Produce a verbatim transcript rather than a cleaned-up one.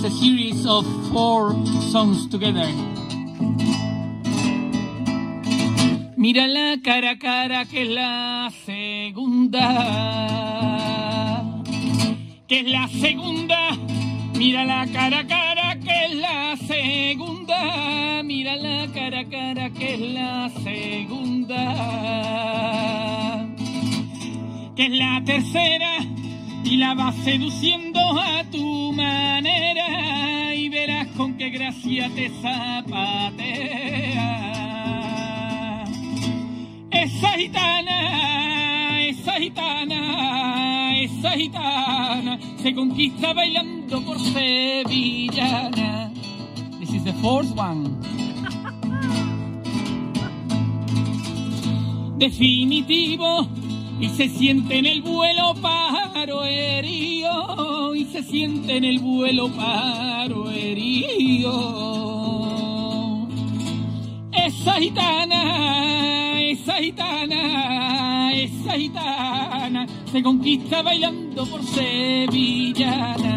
a series of four songs together. Mira la cara a cara que es la segunda, que es la segunda. Mira la cara a cara que es la segunda, mira la cara a cara que es la segunda, que es la tercera y la vas seduciendo a tu manera y verás con qué gracia te zapatea. Esa gitana, esa gitana, esa gitana se conquista bailando por sevillana. This is the fourth one. Definitivo, y se siente en el vuelo paro herido, y se siente en el vuelo paro herido. Esa gitana, esa gitana, esa gitana se conquista bailando por sevillana.